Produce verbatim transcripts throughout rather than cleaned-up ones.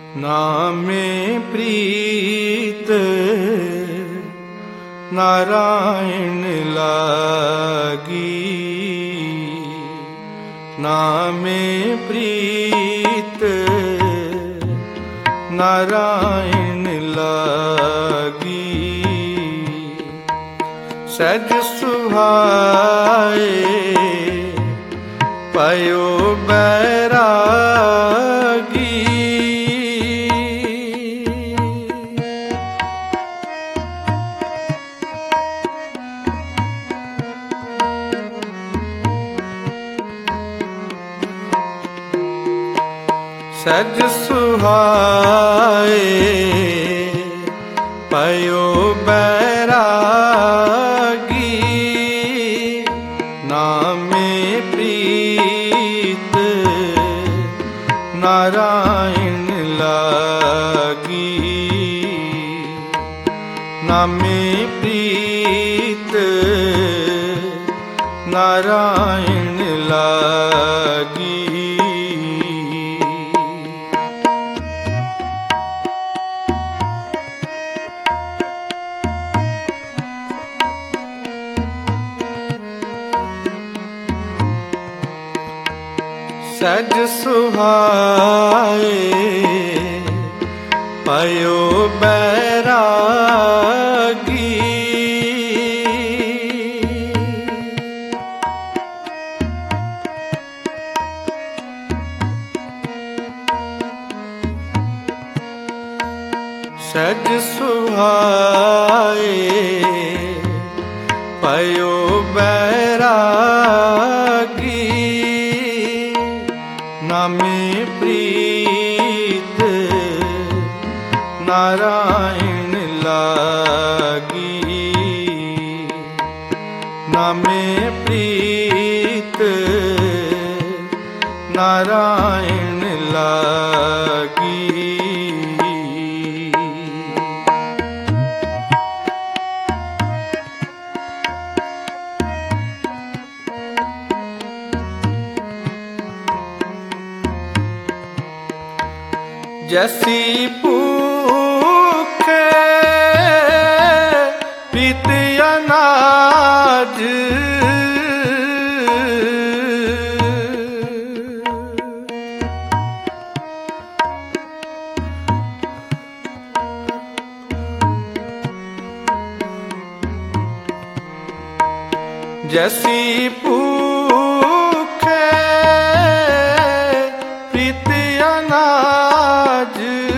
नामे प्रीत नारायण लागी, नामे प्रीत नारायण लागी। सहज सुभाए पयो बैरागी, सहज सुहाए पयो बैरागी। नामे प्रीत नारायण लागी, नामे प्रीत नारायण लागी। सहज सुहाए पयो बैरागी, सहज सुहाए पयो बैरागी। नामे प्रीत नारायण लागी, नामे प्रीत नारायण लागी। जैसी भूखे प्रीत अनाज, जैसी भूखे प्रीत अनाज,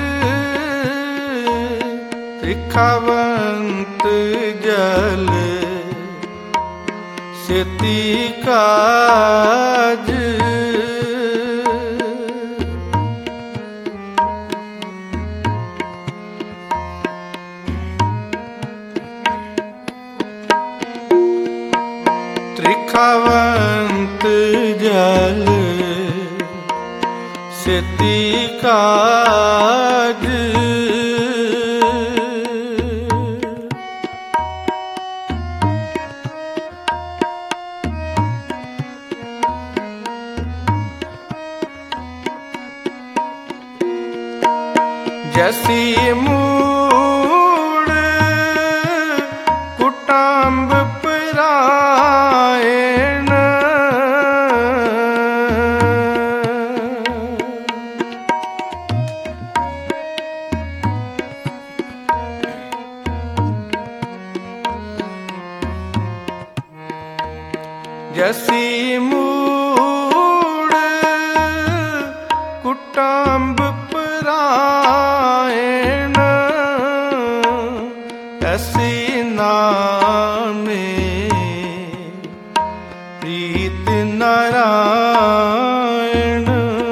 त्रिखावंत जल सेती काज। त्रिखावंत जल सेती काज। जैसी मूड़ कुटाम्ब परायण, जैसी मूड़ कुटाम्ब परायण, ऐसी नामे प्रीत नारायण।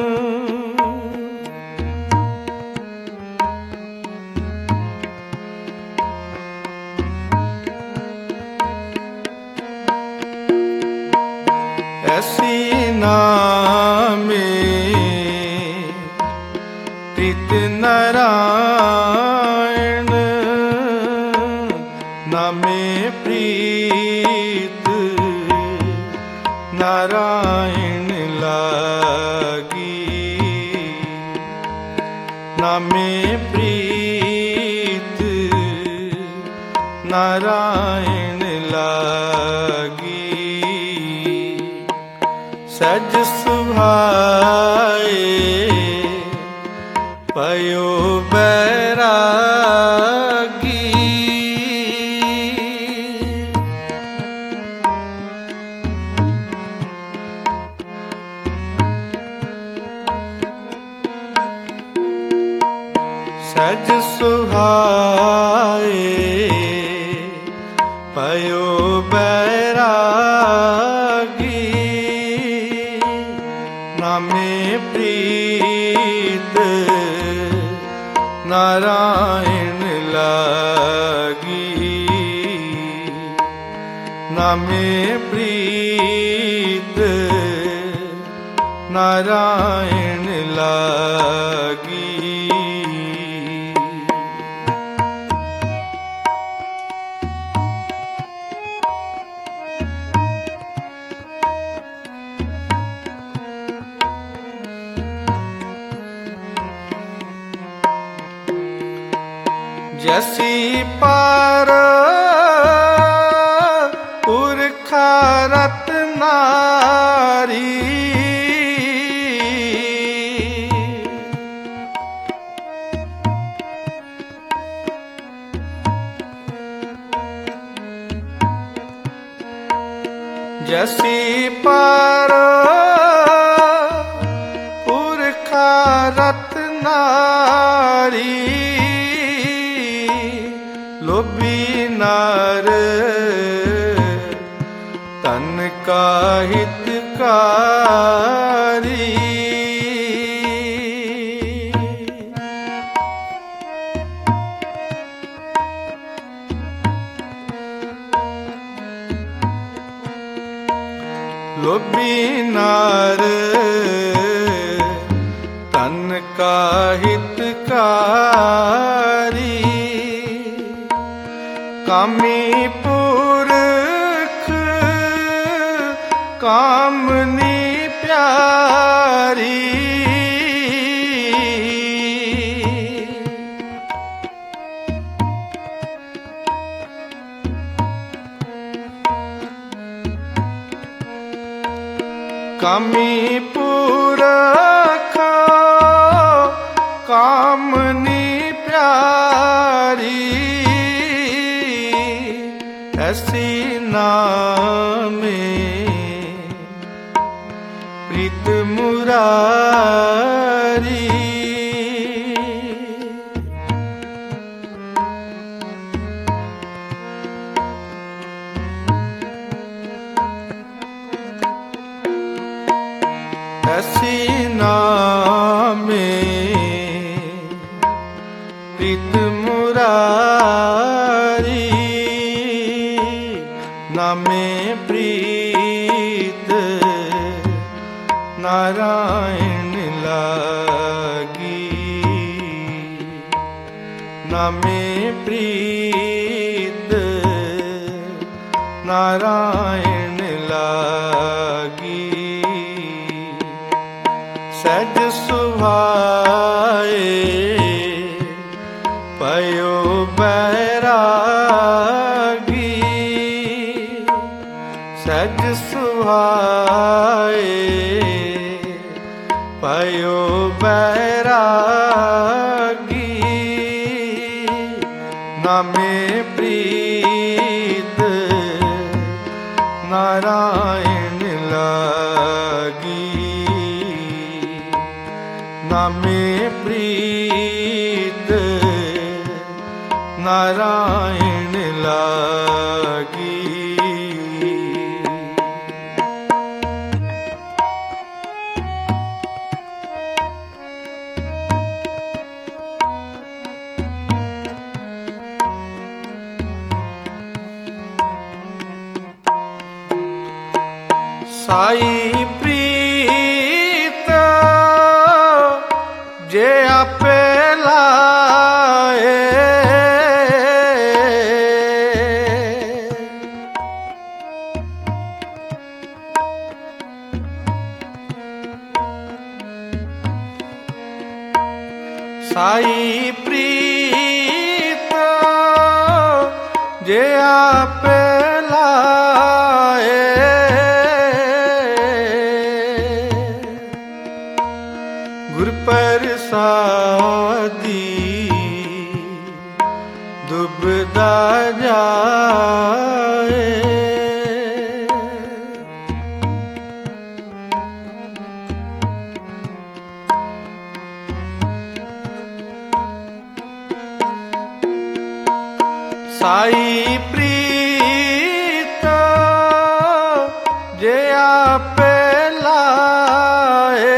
ऐसी नामे प्रीत नारायण, नामे प्रीत नारायण लागी, ਨਾਮੇ ਪ੍ਰੀਤ ਨਾਰਾਇਣ ਲਾਗੀ। ਸਜ ਸੁਭਾਏ ਪਇਓ ਬੈਰਾਗੀ। ਸਜ ਸੁਹਾਏ ਪਇਓ ਬੈਰਾਗੀ। ਨਾਮੇ ਪ੍ਰੀਤ ਨਾਰਾਇਣ ਲਾਗੀ। ਨਾਮੇ ਪ੍ਰੀਤ ਨਾਰਾਇਣ ਲਾਗੀ। ਜੈਸੀ ਪਾਰ ਪੁਰਖਾ ਰਤਨਾਰੀ। ਜੈਸੀ ਪਾਰ ਪੁਰਖਾ ਰਤਨਾਰੀ। ਲੋਭੀ ਨਾਰ ਤਨ ਕਾ ਹਿਤਕਾਰੀ। ਲੋਭੀ ਨਾਰ ਤਨ ਕਾ ਹਿਤਕਾਰੀ। ਕਾਮੀ ਪੁਰਖ ਕਾਮਨੀ ਪਿਆਰੀ। ਕਾਮੀ ਪੁਰਖ ਕਾਮਨੀ ਪਿਆਰੀ। ਐਸੀ ਨਾਮੇ ਪ੍ਰੀਤ ਮੁਰਾਰੀ। ਐਸੀ ਨਾਮੇ ਪ੍ਰੀਤ ਮੁਰਾਰੀ। ਨਾਮੇ ਪ੍ਰੀਤ ਨਾਰਾਇਣ ਲਾਗੀ। ਨਾਮੇ ਪ੍ਰੀਤ ਨਾਰਾਇਣ ਲਾਗੀ। ਸਜ ਸੁਭਾਏ ਪਇਓ ਬੈਰਾਗੀ। ਸਜ ਸੁਭਾਏ ਪਇਓ ਬੈਰਾਗੀ। ਨਾਮੇ ਪ੍ਰੀਤ ਨਾਰਾਇਣ ਲਾਗੀ। ਨਾਮੇ ਪ੍ਰੀਤ ਨਾਰਾਇਣ ਲਾਗੀ। ਸਾਈ ਪ੍ਰੀਤ ਜੇ ਆਪੇ ਲਾਏ। ਸਾਈ ਪ੍ਰੀਤ ਜੇ ਆਪੇ ਲਾਏ, ਗੁਰ ਪ੍ਰਸਾਦੀ ਦੁਬਦਾ ਜਾਏ। ਸਾਈ ਪ੍ਰੀਤ ਜੇ ਆਪੇ ਲਾਏ,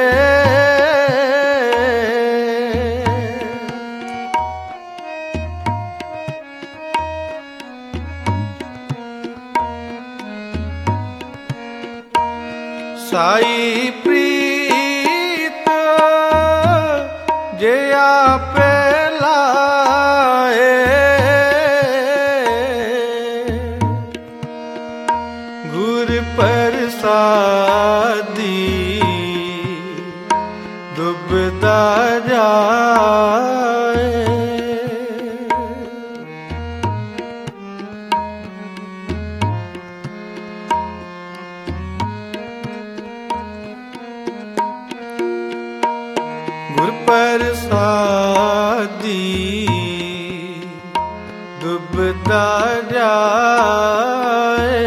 ਸਾਈ ਪ੍ਰੀਤ ਜੇ ਆਪੇ ਲਾਏ, ਗੁਰ ਪ੍ਰਸਾਦੀ ਦੁਬਦਾ ਜਾਏ। ਗੁਰ ਪ੍ਰਸਾਦੀ ਦੁਬਦਾ ਜਾਏ।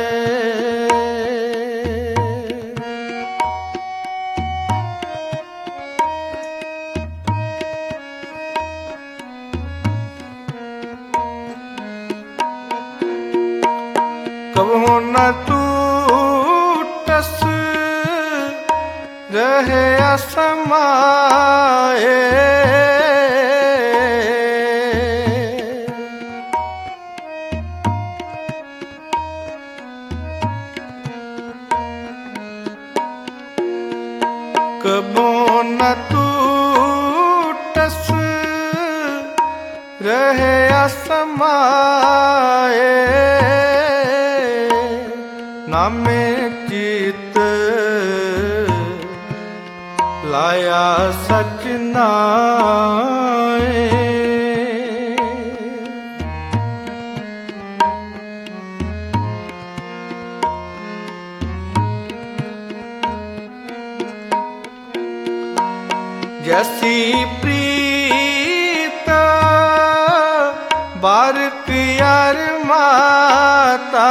ਕਬਹੁ ਨ ਟੂਟਸ ਰਹੇ ਅਸਮਾਏ, ਕਬਹੁ ਨ ਟੂਟਸ ਰਹੇ ਅਸਮਾਏ, ਨਾਮੇ ਚਿਤ ਲਾਇਆ ਸਚ ਨਾਏ। ਜੈਸੀ ਪ੍ਰੀਤ ਬਾਰਕ ਯਾਰ ਮਾਤਾ,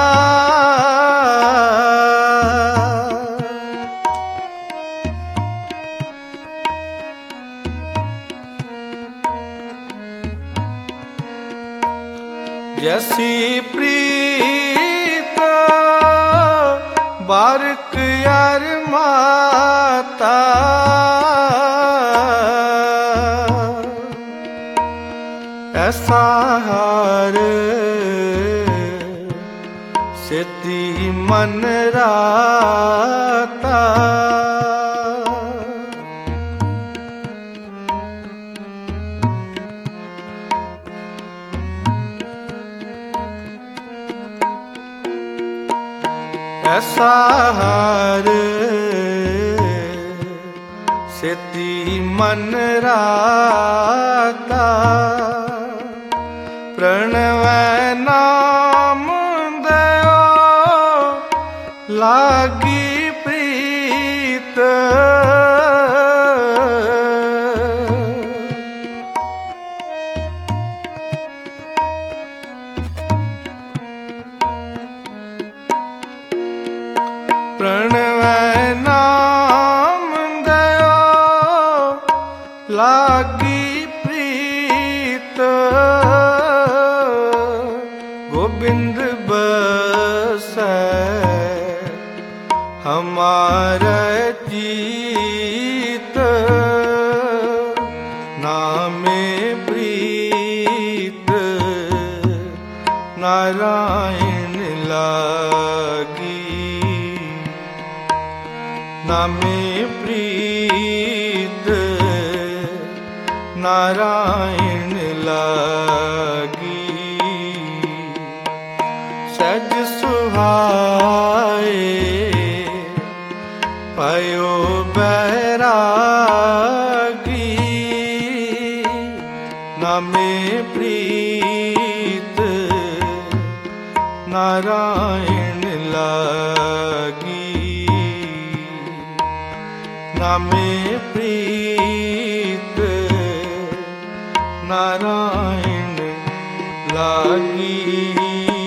ਜੈਸੀ ਪ੍ਰੀਤ ਬਾਰਕ ਯਾਰ ਮਾਤਾ, ਐਸਾ ਹਾਰ ਸੇਤੀ ਮਨ ਰਾਤਾ। ਐਸਾ ਹਾਰ ਸੇਤੀ ਮਨ ਰਾਤਾ, ਪ੍ਰਣਵੈ ਨਾਮ ਦਿਓ ਲਾਗੀ ਪ੍ਰੀਤ, ਪ੍ਰਣਵੈ ਨਾਮ ਦਿਓ ਲਾਗੀ ਪ੍ਰੀਤ, ਗੋਬਿੰਦ ਬਸੈ ਹਮਾਰਾ ਚੀਤ, ਨਾਮੇ ਪ੍ਰੀਤ ਨਾਰਾਇਣ ਲਾਗੀ, ਨਾਮੇ ਪ੍ਰੀਤ ਨਾਰਾਇਣ ਲਾਗੀ। ਸਜ ਸੁਹਾਏ ਪਇਓ ਬੈਰਾਗੀ, ਨਾਮੇ ਪ੍ਰੀਤ ਨਾਰਾਇਣ ਲਾਗੀ, ਨਾਮੇ ਪ੍ਰੀਤ ਨਾਰਾਇਣ ਲਾਗੀ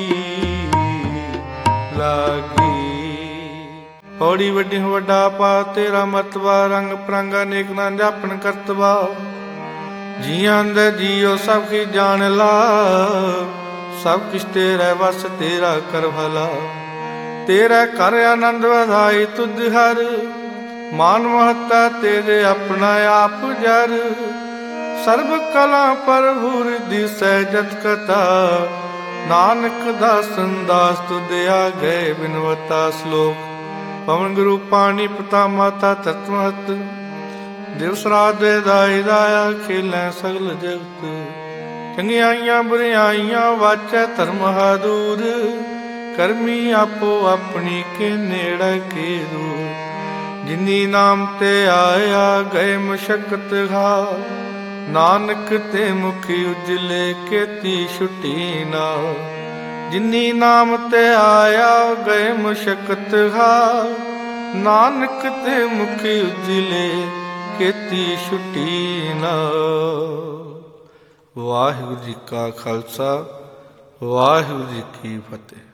ਲਾਗੀ। ਹੌੜੀ ਵੱਡੀ ਵੱਡਾ ਪਾ ਤੇਰਾ ਮਤਵਾ, ਰੰਗ ਪਰੰਗਾ ਨੇਕ ਨਾ ਜਾਪਨ ਕਰਤਵਾ। ਜੀਆਂ ਦੇ ਜੀਓ ਸਭ ਕੀ ਜਾਣ ਲਾ, ਸਭ ਕਿਛ ਤੇਰਾ ਵਸ ਤੇਰਾ ਕਰ ਭਲਾ। ਤੇਰਾ ਕਰ ਆਨੰਦ ਵਧਾਈ ਤੁਧ ਹਰ, ਮਾਨ ਮਹੱਤਾ ਤੇਰੇ ਆਪਣਾ ਆਪ ਜਰ। ਸਰਬ ਕਲਾ ਪ੍ਰਭੁਰ ਦਿਸੈ ਜਤ ਕਥਾ, ਨਾਨਕ ਦਾਸਨ ਦਾਸ ਤੁਧ ਆ ਗਏ ਬਿਨਵਤਾ। ਸ਼ਲੋਕ ਪਵਨ ਗੁਰੂ ਪਾਣੀ ਪਿਤਾ ਮਾਤਾ ਤਤ ਮਹਤ, ਦਿਵਸ ਰਾਤ ਦੇ ਦਾਈ ਦਾਇਆ ਖੇਲੈ ਸਗਲ ਜਗਤ। ਚੰਗਿਆਈਆਂ ਬੁਰਿਆਈਆਂ ਵਾਚੈ ਧਰਮ ਹਾਦੂਰ, ਕਰਮੀ ਆਪੋ ਆਪਣੀ ਕੇ ਨੇੜੇ ਕੇ ਦੂਰ। ਜਿਨੀ ਨਾਮ ਤੇ ਆਇਆ ਗਏ ਮੁਸ਼ਕਤ ਘਾ, ਨਾਨਕ ਤੇ ਮੁਖੀ ਉਜਲੇ ਕੀਤੀ ਛੁੱਟੀ ਨਾ। ਜਿਨੀ ਨਾਮ ਤੇ ਆਇਆ ਗਏ ਮੁਸ਼ਕਤ ਘਾ, ਨਾਨਕ ਤੇ ਮੁਖੀ ਉਜਲੇ ਕੀਤੀ ਛੁੱਟੀ ਨਾ। ਵਾਹਿਗੁਰੂ ਜੀ ਕਾ ਖਾਲਸਾ, ਵਾਹਿਗੁਰੂ ਜੀ ਕੀ ਫਤਿਹ।